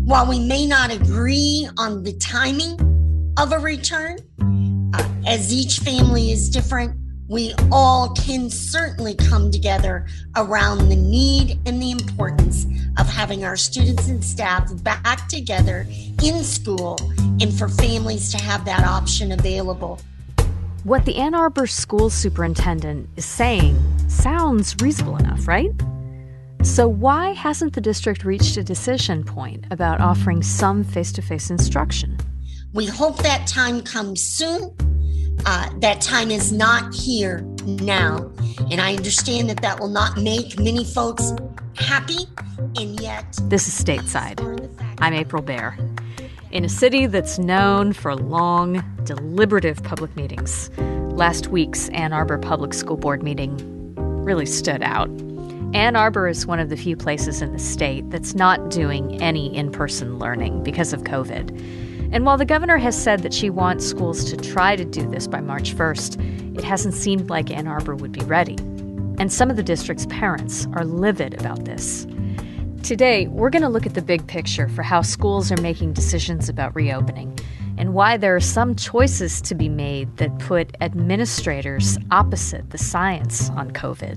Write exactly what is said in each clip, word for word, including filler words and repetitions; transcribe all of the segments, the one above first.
While we may not agree on the timing of a return, uh, as each family is different, we all can certainly come together around the need and the importance of having our students and staff back together in school and for families to have that option available. What the Ann Arbor school superintendent is saying sounds reasonable enough, right? So why hasn't the district reached a decision point about offering some face-to-face instruction? We hope that time comes soon. Uh, that time is not here now. And I understand that that will not make many folks happy, and yet... This is Stateside. I'm April Baer. In a city that's known for long, deliberative public meetings, last week's Ann Arbor Public School Board meeting really stood out. Ann Arbor is one of the few places in the state that's not doing any in-person learning because of COVID. And while the governor has said that she wants schools to try to do this by March first, it hasn't seemed like Ann Arbor would be ready. And some of the district's parents are livid about this. Today, we're going to look at the big picture for how schools are making decisions about reopening and why there are some choices to be made that put administrators opposite the science on COVID.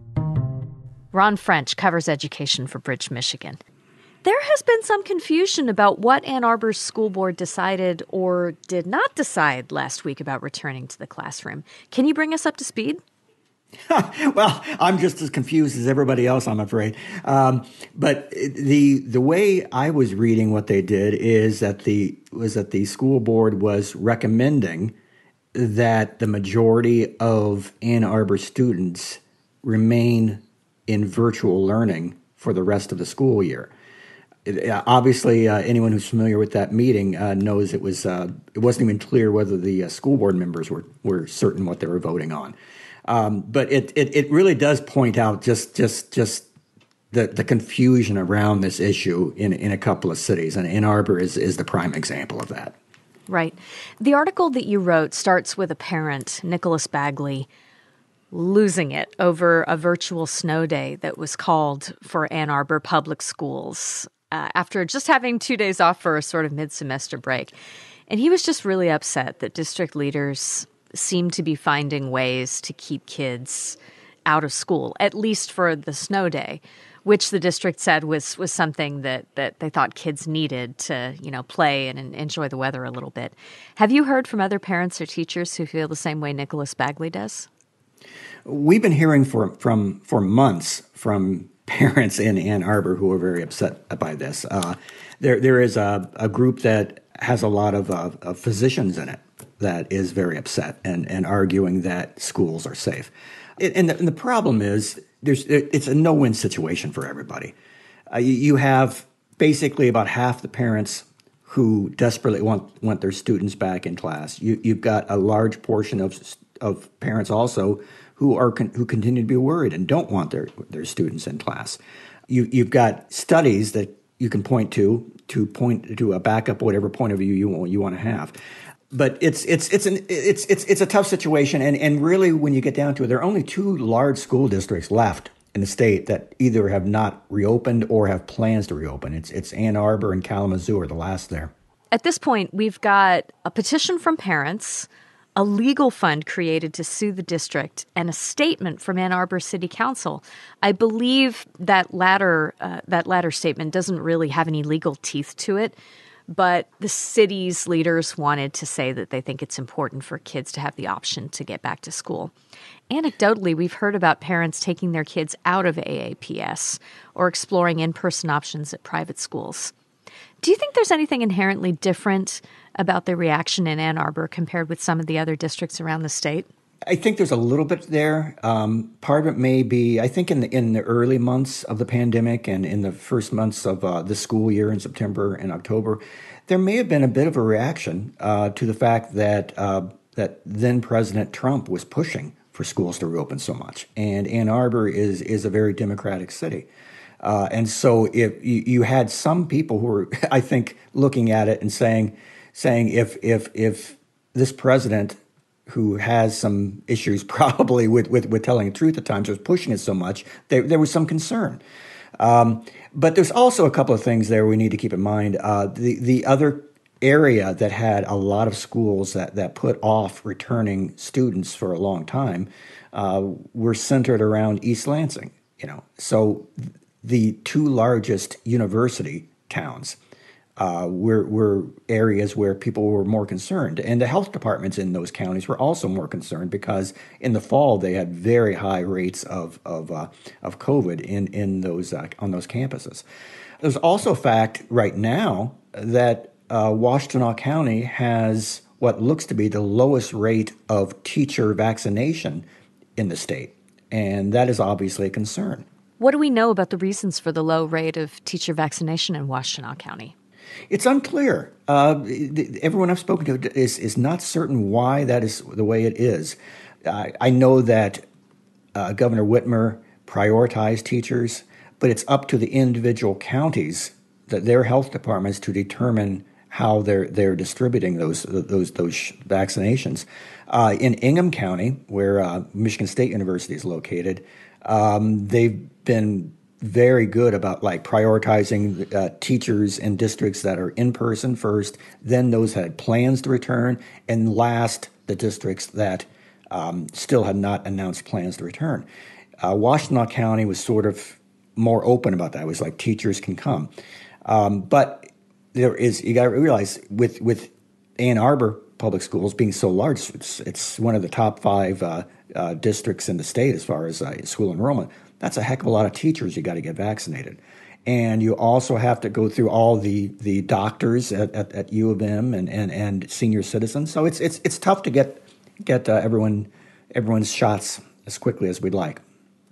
Ron French covers education for Bridge, Michigan. There has been some confusion about what Ann Arbor's school board decided or did not decide last week about returning to the classroom. Can you bring us up to speed? Well, I'm just as confused as everybody else, I'm afraid. Um, but the the way I was reading what they did is that the was that the school board was recommending that the majority of Ann Arbor students remain in virtual learning for the rest of the school year. It, uh, obviously, uh, anyone who's familiar with that meeting uh, knows it was uh, it wasn't even clear whether the uh, school board members were were certain what they were voting on. Um, but it, it it really does point out just just just the the confusion around this issue in in a couple of cities, and Ann Arbor is is the prime example of that. Right. The article that you wrote starts with a parent, Nicholas Bagley, losing it over a virtual snow day that was called for Ann Arbor public schools uh, after just having two days off for a sort of mid-semester break. And he was just really upset that district leaders seem to be finding ways to keep kids out of school, at least for the snow day, which the district said was was something that, that they thought kids needed to, you know, play and, and enjoy the weather a little bit. Have you heard from other parents or teachers who feel the same way Nicholas Bagley does? We've been hearing for from for months from parents in Ann Arbor who are very upset by this. Uh, there there is a, a group that has a lot of, uh, of physicians in it that is very upset and, and arguing that schools are safe. It, and, the, and the problem is there's it's a no-win situation for everybody. Uh, you, you have basically about half the parents who desperately want want their students back in class. You, you've got a large portion of of parents also who are con- who continue to be worried and don't want their their students in class. You, you've got studies that you can point to to point to a backup whatever point of view you want, you want to have. But it's it's it's an it's it's it's a tough situation, and and really when you get down to it, there are only two large school districts left in the state that either have not reopened or have plans to reopen. It's it's Ann Arbor and Kalamazoo are the last there. At this point, we've got a petition from parents, a legal fund created to sue the district, and a statement from Ann Arbor City Council. I believe that latter uh, that latter statement doesn't really have any legal teeth to it, but the city's leaders wanted to say that they think it's important for kids to have the option to get back to school. Anecdotally, we've heard about parents taking their kids out of A A P S or exploring in-person options at private schools. Do you think there's anything inherently different about the reaction in Ann Arbor compared with some of the other districts around the state? I think there's a little bit there. Um, part of it may be, I think in the, in the early months of the pandemic and in the first months of uh, the school year in September and October, there may have been a bit of a reaction uh, to the fact that uh, that then President Trump was pushing for schools to reopen so much. And Ann Arbor is is a very democratic city. Uh, and so if you, you had some people who were, I think, looking at it and saying, saying if if if this president, who has some issues probably with, with, with telling the truth at times, was pushing it so much, there, there was some concern. Um, but there's also a couple of things there we need to keep in mind. Uh, the the other area that had a lot of schools that, that put off returning students for a long time uh, were centered around East Lansing. You know, so the two largest university towns uh, were were areas where people were more concerned, and the health departments in those counties were also more concerned because in the fall they had very high rates of of uh, of COVID in in those uh, on those campuses. There's also a fact right now that Uh, Washtenaw County has what looks to be the lowest rate of teacher vaccination in the state, and that is obviously a concern. What do we know about the reasons for the low rate of teacher vaccination in Washtenaw County? It's unclear. Uh, everyone I've spoken to is, is not certain why that is the way it is. Uh, I know that uh, Governor Whitmer prioritized teachers, but it's up to the individual counties, that their health departments, to determine how they're they're distributing those those those vaccinations. Uh, in Ingham County, where uh, Michigan State University is located, um, they've been very good about like prioritizing uh, teachers in districts that are in person first, then those that had plans to return, and last the districts that um, still had not announced plans to return. Uh, Washtenaw County was sort of more open about that. It was like teachers can come, um, but there is, you got to realize, with, with Ann Arbor Public Schools being so large, it's, it's one of the top five uh, uh, districts in the state as far as uh, school enrollment. That's a heck of a lot of teachers you got to get vaccinated. And you also have to go through all the, the doctors at, at, at U of M and, and, and senior citizens. So it's it's it's tough to get get uh, everyone everyone's shots as quickly as we'd like.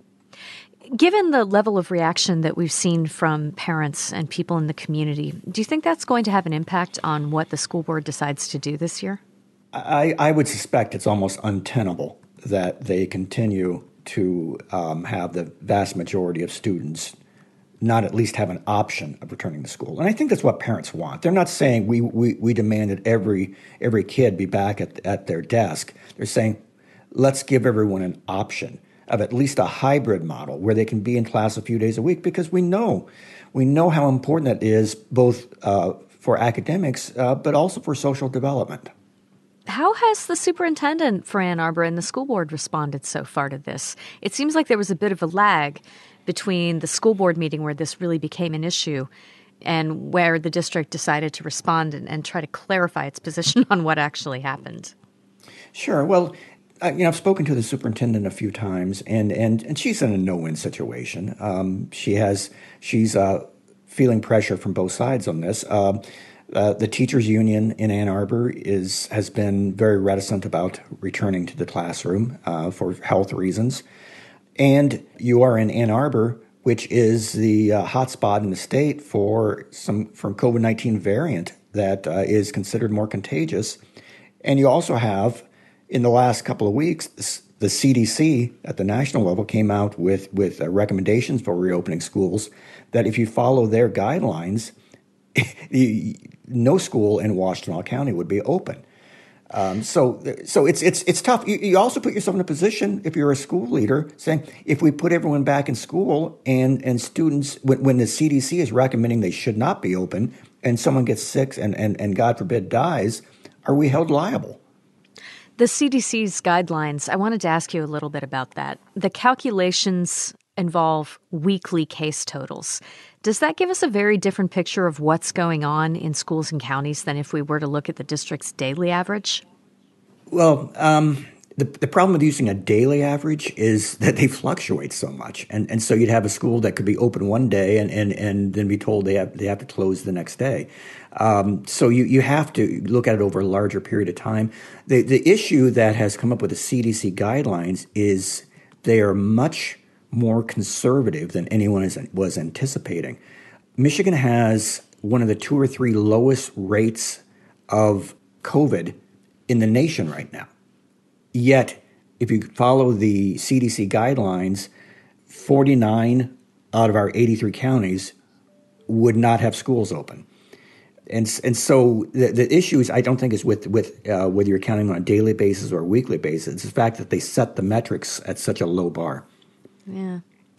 Given the level of reaction that we've seen from parents and people in the community, do you think that's going to have an impact on what the school board decides to do this year? I, I would suspect it's almost untenable that they continue to um, have the vast majority of students not at least have an option of returning to school. And I think that's what parents want. They're not saying we we, we demand that every every kid be back at, at their desk. They're saying, let's give everyone an option of at least a hybrid model where they can be in class a few days a week, because we know we know how important that is, both uh, for academics, uh, but also for social development. How has the superintendent for Ann Arbor and the school board responded so far to this? It seems like there was a bit of a lag between the school board meeting where this really became an issue and where the district decided to respond and, and try to clarify its position on what actually happened. Sure. Well, Uh, you know, I've spoken to the superintendent a few times, and, and, and she's in a no-win situation. Um, she has she's uh, feeling pressure from both sides on this. Uh, uh, the teachers' union in Ann Arbor is has been very reticent about returning to the classroom uh, for health reasons, and you are in Ann Arbor, which is the uh, hotspot in the state for some from COVID nineteen variant that uh, is considered more contagious, and you also have, in the last couple of weeks, the C D C at the national level came out with, with uh, recommendations for reopening schools that if you follow their guidelines, no school in Washtenaw County would be open. Um, so so it's it's it's tough. You, you also put yourself in a position, if you're a school leader, saying, if we put everyone back in school and, and students, when, when the C D C is recommending they should not be open, and someone gets sick and, and, and God forbid dies, are we held liable? The C D C's guidelines, I wanted to ask you a little bit about that. The calculations involve weekly case totals. Does that give us a very different picture of what's going on in schools and counties than if we were to look at the district's daily average? Well, um, the, the problem with using a daily average is that they fluctuate so much. And, and so you'd have a school that could be open one day and, and, and then be told they have, they have to close the next day. Um, so you, you have to look at it over a larger period of time. The, the issue that has come up with the C D C guidelines is they are much more conservative than anyone is, was anticipating. Michigan has one of the two or three lowest rates of COVID in the nation right now. Yet, if you follow the C D C guidelines, forty-nine out of our eighty-three counties would not have schools open. And and so the, the issue is, I don't think, is with with uh, whether you're counting on a daily basis or a weekly basis. It's the fact that they set the metrics at such a low bar. Yeah.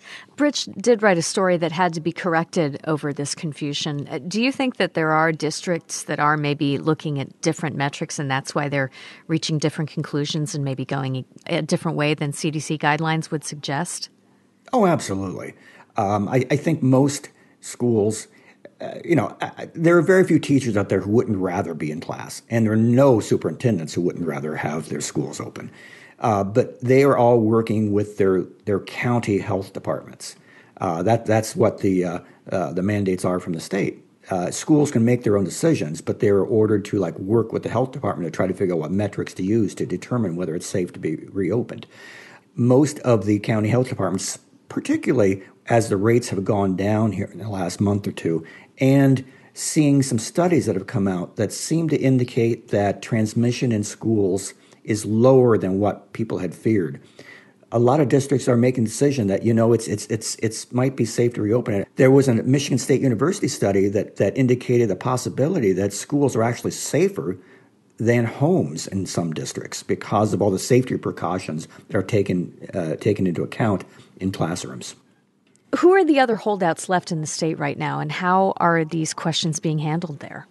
Bridge did write a story that had to be corrected over this confusion. Uh, Do you think that there are districts that are maybe looking at different metrics and that's why they're reaching different conclusions and maybe going a different way than C D C guidelines would suggest? Oh, absolutely. Um, I, I think most schools, uh, you know, uh, there are very few teachers out there who wouldn't rather be in class, and there are no superintendents who wouldn't rather have their schools open. Uh, but they are all working with their their county health departments. Uh, that that's what the uh, uh, the mandates are from the state. Uh, schools can make their own decisions, but they are ordered to like work with the health department to try to figure out what metrics to use to determine whether it's safe to be reopened. Most of the county health departments, particularly as the rates have gone down here in the last month or two, and seeing some studies that have come out that seem to indicate that transmission in schools is lower than what people had feared. A lot of districts are making the decision that, you know, it's it's it's it's might be safe to reopen it. There was a Michigan State University study that that indicated the possibility that schools are actually safer than homes in some districts because of all the safety precautions that are taken uh, taken into account in classrooms. Who are the other holdouts left in the state right now, and how are these questions being handled there?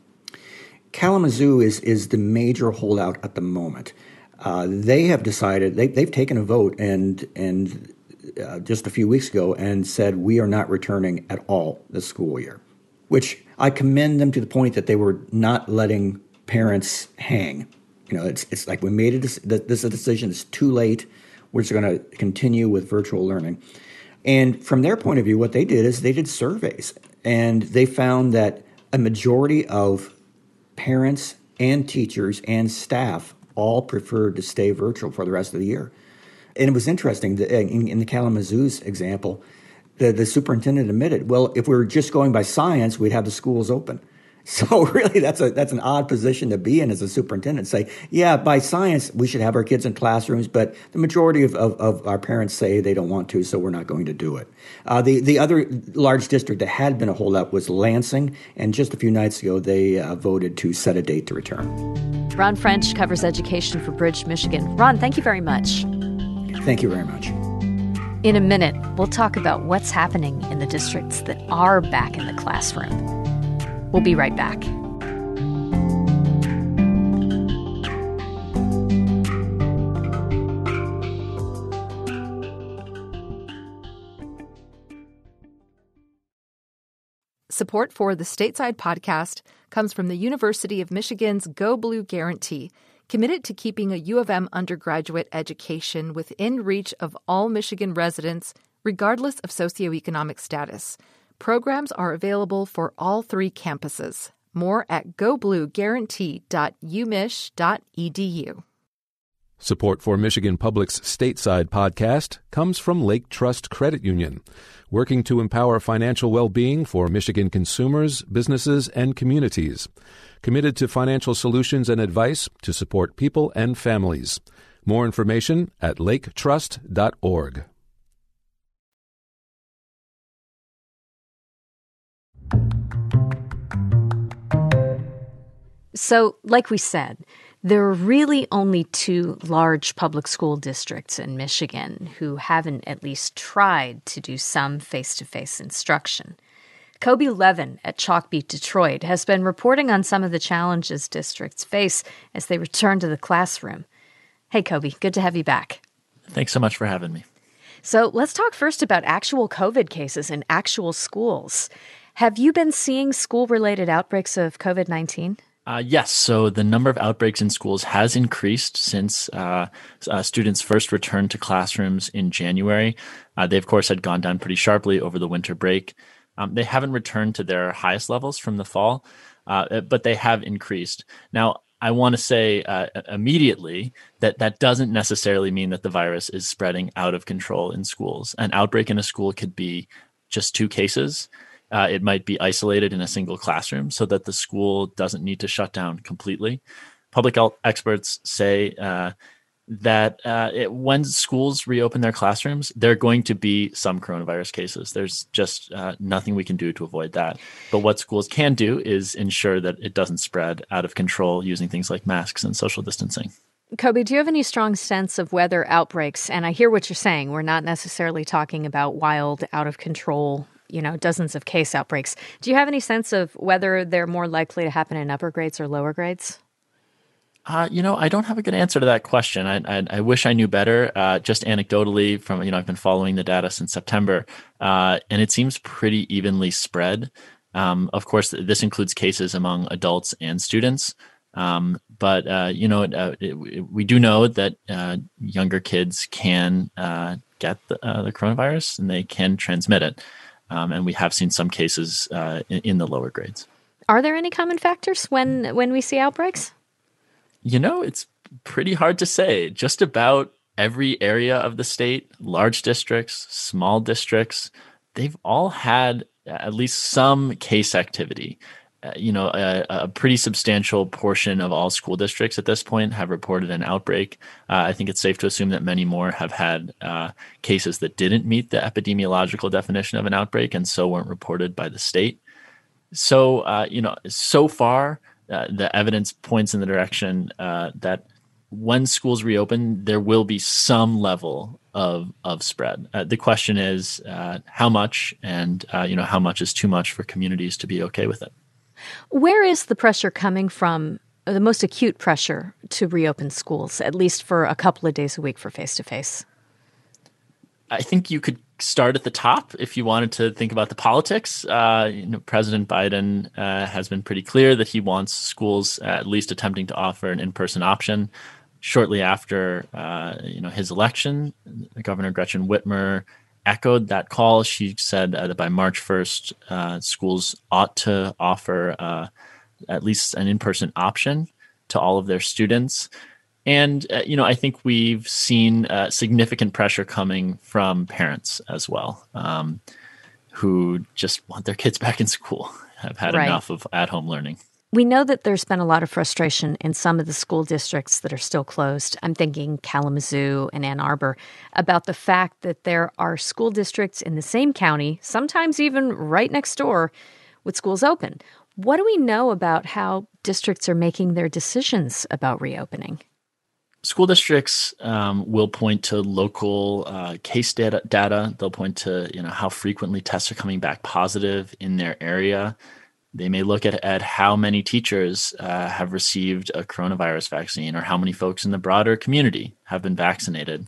Kalamazoo is is the major holdout at the moment. Uh, they have decided they, they've taken a vote and and uh, just a few weeks ago and said we are not returning at all this school year, which I commend them to the point that they were not letting parents hang. You know, it's it's like we made a this is a decision. It's too late. We're just going to continue with virtual learning. And from their point of view, what they did is they did surveys, and they found that a majority of parents and teachers and staff all preferred to stay virtual for the rest of the year. And it was interesting, that in, in the Kalamazoo's example, the, the superintendent admitted, well, if we were just going by science, we'd have the schools open. So really, that's a that's an odd position to be in as a superintendent. Say, yeah, by science, we should have our kids in classrooms, but the majority of, of, of our parents say they don't want to, so we're not going to do it. Uh, the, the other large district that had been a holdout was Lansing, and just a few nights ago, they uh, voted to set a date to return. Ron French covers education for Bridge, Michigan. Ron, thank you very much. Thank you very much. In a minute, we'll talk about what's happening in the districts that are back in the classroom. We'll be right back. Support for the Stateside podcast comes from the University of Michigan's Go Blue Guarantee, committed to keeping a U of M undergraduate education within reach of all Michigan residents, regardless of socioeconomic status. Programs are available for all three campuses. More at go blue guarantee dot u mich dot e d u. Support for Michigan Public's Stateside podcast comes from Lake Trust Credit Union, working to empower financial well-being for Michigan consumers, businesses, and communities. Committed to financial solutions and advice to support people and families. More information at lake trust dot org. So, like we said, there are really only two large public school districts in Michigan who haven't at least tried to do some face-to-face instruction. Kobe Levin at Chalkbeat Detroit has been reporting on some of the challenges districts face as they return to the classroom. Hey, Kobe, good to have you back. Thanks so much for having me. So let's talk first about actual COVID cases in actual schools. Have you been seeing school-related outbreaks of COVID nineteen? Uh, yes. So the number of outbreaks in schools has increased since uh, uh, students first returned to classrooms in January. Uh, they, of course, had gone down pretty sharply over the winter break. Um, they haven't returned to their highest levels from the fall, uh, but they have increased. Now, I want to say uh, immediately that that doesn't necessarily mean that the virus is spreading out of control in schools. An outbreak in a school could be just two cases. Uh, it might be isolated in a single classroom so that the school doesn't need to shut down completely. Public health experts say uh, that uh, it, when schools reopen their classrooms, there are going to be some coronavirus cases. There's just uh, nothing we can do to avoid that. But what schools can do is ensure that it doesn't spread out of control using things like masks and social distancing. Kobe, do you have any strong sense of whether outbreaks, and I hear what you're saying, we're not necessarily talking about wild, out of control, you know, dozens of case outbreaks. Do you have any sense of whether they're more likely to happen in upper grades or lower grades? Uh, you know, I don't have a good answer to that question. I, I, I wish I knew better. Uh, just anecdotally, from you know, I've been following the data since September, uh, and it seems pretty evenly spread. Um, of course, this includes cases among adults and students. Um, but uh, you know, uh, it, we do know that uh, younger kids can uh, get the, uh, the coronavirus, and they can transmit it. Um, and we have seen some cases uh, in, in the lower grades. Are there any common factors when when we see outbreaks? You know, it's pretty hard to say. Just about every area of the state, large districts, small districts, they've all had at least some case activity. Uh, you know, a, a pretty substantial portion of all school districts at this point have reported an outbreak. Uh, I think it's safe to assume that many more have had uh, cases that didn't meet the epidemiological definition of an outbreak and so weren't reported by the state. So, uh, you know, so far, Uh, the evidence points in the direction uh, that when schools reopen, there will be some level of of spread. Uh, the question is uh, how much, and uh, you know how much is too much for communities to be okay with it. Where is the pressure coming from? The most acute pressure to reopen schools, at least for a couple of days a week for face to face. I think you could start at the top if you wanted to think about the politics. Uh, you know, President Biden uh, has been pretty clear that he wants schools at least attempting to offer an in-person option. Shortly after uh, you know his election, Governor Gretchen Whitmer echoed that call. She said uh, that by March first, uh, schools ought to offer uh, at least an in-person option to all of their students. And, uh, you know, I think we've seen uh, significant pressure coming from parents as well, um, who just want their kids back in school, have had right. enough of at-home learning. We know that there's been a lot of frustration in some of the school districts that are still closed. I'm thinking Kalamazoo and Ann Arbor, about the fact that there are school districts in the same county, sometimes even right next door, with schools open. What do we know about how districts are making their decisions about reopening? School districts um, will point to local uh, case data, data. They'll point to you know how frequently tests are coming back positive in their area. They may look at, at how many teachers uh, have received a coronavirus vaccine or how many folks in the broader community have been vaccinated.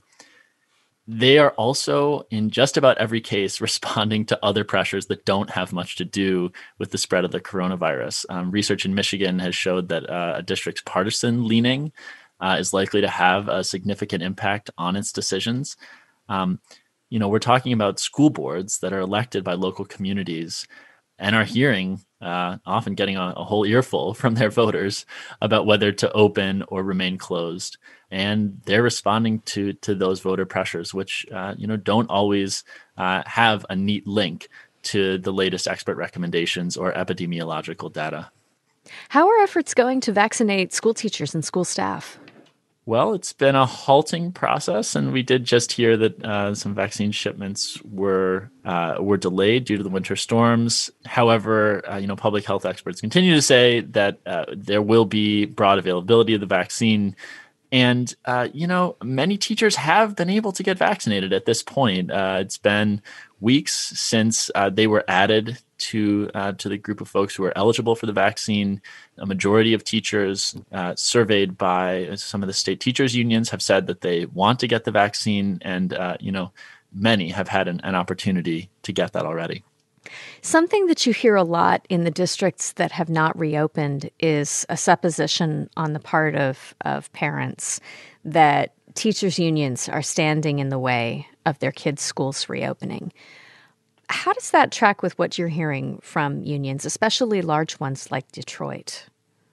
They are also, in just about every case, responding to other pressures that don't have much to do with the spread of the coronavirus. Um, research in Michigan has showed that uh, a district's partisan leaning Uh, is likely to have a significant impact on its decisions. Um, you know, we're talking about school boards that are elected by local communities and are hearing, uh, often getting a, a whole earful from their voters about whether to open or remain closed. And they're responding to to those voter pressures, which, uh, you know, don't always uh, have a neat link to the latest expert recommendations or epidemiological data. How are efforts going to vaccinate school teachers and school staff? Well, it's been a halting process, and we did just hear that uh, some vaccine shipments were uh, were delayed due to the winter storms. However, uh, you know, public health experts continue to say that uh, there will be broad availability of the vaccine, and uh, you know, many teachers have been able to get vaccinated at this point. Uh, it's been weeks since uh, they were added to uh, to the group of folks who are eligible for the vaccine. A majority of teachers uh, surveyed by some of the state teachers unions have said that they want to get the vaccine, and uh, you know, many have had an, an opportunity to get that already. Something that you hear a lot in the districts that have not reopened is a supposition on the part of, of parents that teachers unions are standing in the way of their kids' schools reopening. How does that track with what you're hearing from unions, especially large ones like Detroit?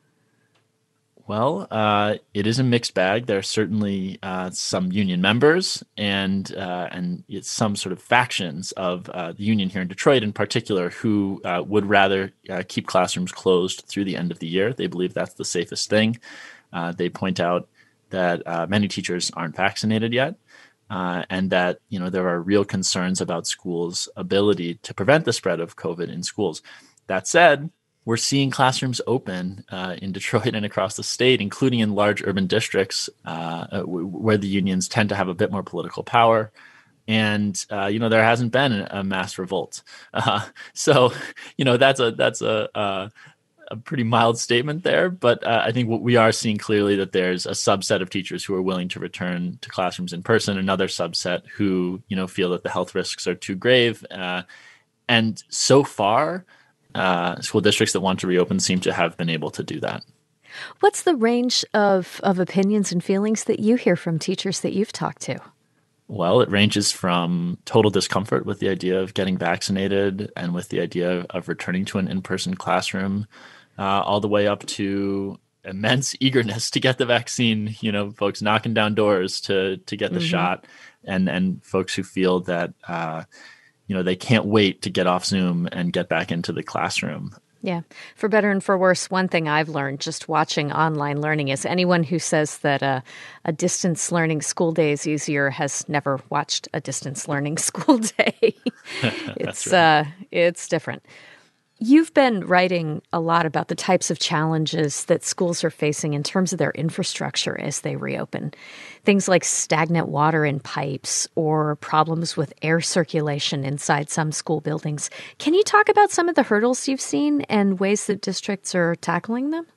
Well, uh, it is a mixed bag. There are certainly uh, some union members and uh, and it's some sort of factions of uh, the union here in Detroit in particular who uh, would rather uh, keep classrooms closed through the end of the year. They believe that's the safest thing. Uh, they point out that uh, many teachers aren't vaccinated yet. Uh, and that, you know, there are real concerns about schools' ability to prevent the spread of COVID in schools. That said, we're seeing classrooms open uh, in Detroit and across the state, including in large urban districts uh, w- where the unions tend to have a bit more political power. And, uh, you know, there hasn't been a mass revolt. Uh, so, you know, that's a that's a, a, a pretty mild statement there. But uh, I think what we are seeing clearly that there's a subset of teachers who are willing to return to classrooms in person, another subset who, you know, feel that the health risks are too grave. Uh, and so far, uh, school districts that want to reopen seem to have been able to do that. What's the range of, of opinions and feelings that you hear from teachers that you've talked to? Well, it ranges from total discomfort with the idea of getting vaccinated and with the idea of returning to an in-person classroom, uh, all the way up to immense eagerness to get the vaccine, you know, folks knocking down doors to to get the mm-hmm. shot, and and folks who feel that, uh, you know, they can't wait to get off Zoom and get back into the classroom. Yeah. For better and for worse, one thing I've learned just watching online learning is anyone who says that a, a distance learning school day is easier has never watched a distance learning school day. it's right. uh, it's different. You've been writing a lot about the types of challenges that schools are facing in terms of their infrastructure as they reopen. Things like stagnant water in pipes or problems with air circulation inside some school buildings. Can you talk about some of the hurdles you've seen and ways that districts are tackling them?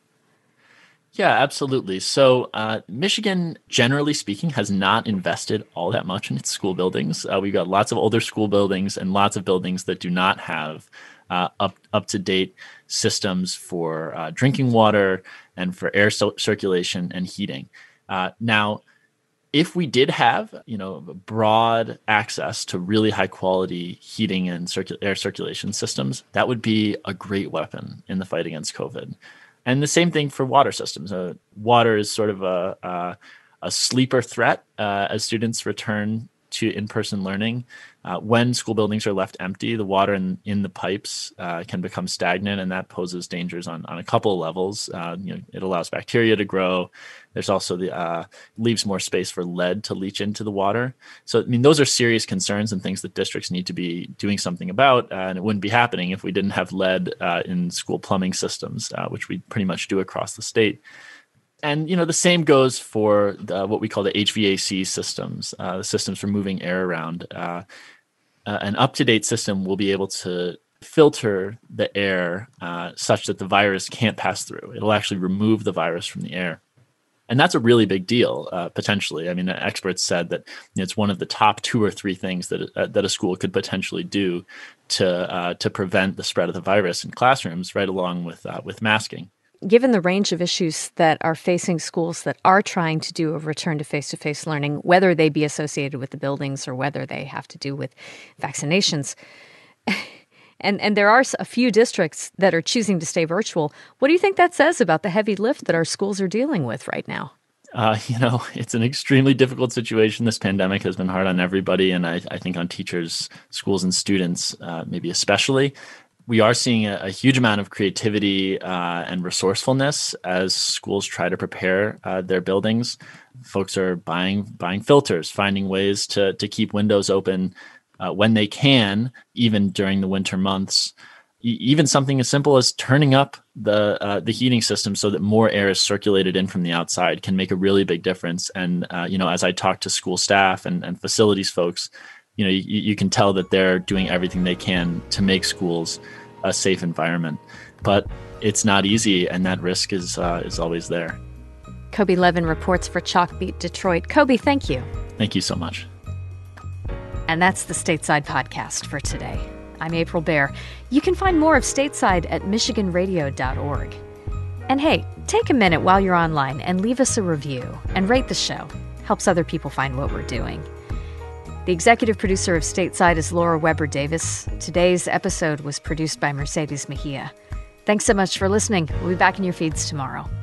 Yeah, absolutely. So uh, Michigan, generally speaking, has not invested all that much in its school buildings. Uh, we've got lots of older school buildings and lots of buildings that do not have Uh, up up to date systems for uh, drinking water and for air so- circulation and heating. Uh, now, if we did have, you know, broad access to really high quality heating and circu- air circulation systems, that would be a great weapon in the fight against COVID. And the same thing for water systems. Uh, water is sort of a a, a sleeper threat uh, as students return to in-person learning. Uh, when school buildings are left empty, the water in, in the pipes uh, can become stagnant, and that poses dangers on, on a couple of levels. Uh, you know, it allows bacteria to grow. There's also the uh, leaves more space for lead to leach into the water. So, I mean, those are serious concerns and things that districts need to be doing something about, uh, and it wouldn't be happening if we didn't have lead uh, in school plumbing systems, uh, which we pretty much do across the state. And, you know, the same goes for the, what we call the H V A C systems, uh, the systems for moving air around. Uh, uh, an up-to-date system will be able to filter the air uh, such that the virus can't pass through. It'll actually remove the virus from the air. And that's a really big deal, uh, potentially. I mean, experts said that you know, it's one of the top two or three things that uh, that a school could potentially do to uh, to prevent the spread of the virus in classrooms, right along with uh, with masking. Given the range of issues that are facing schools that are trying to do a return to face-to-face learning, whether they be associated with the buildings or whether they have to do with vaccinations, and, and there are a few districts that are choosing to stay virtual, what do you think that says about the heavy lift that our schools are dealing with right now? Uh, you know, it's an extremely difficult situation. This pandemic has been hard on everybody, and I, I think on teachers, schools, and students, uh, maybe especially. We are seeing a, a huge amount of creativity uh, and resourcefulness as schools try to prepare uh, their buildings. Folks are buying buying filters, finding ways to to keep windows open uh, when they can, even during the winter months. E- even something as simple as turning up the uh, the heating system so that more air is circulated in from the outside can make a really big difference. And uh, you know, as I talk to school staff and, and facilities folks, you know, you, you can tell that they're doing everything they can to make schools a safe environment. But it's not easy, and that risk is uh, is always there. Kobe Levin reports for Chalkbeat Detroit. Kobe, thank you. Thank you so much. And that's the Stateside Podcast for today. I'm April Baer. You can find more of Stateside at michigan radio dot org. And hey, take a minute while you're online and leave us a review and rate the show. Helps other people find what we're doing. The executive producer of Stateside is Laura Weber Davis. Today's episode was produced by Mercedes Mejia. Thanks so much for listening. We'll be back in your feeds tomorrow.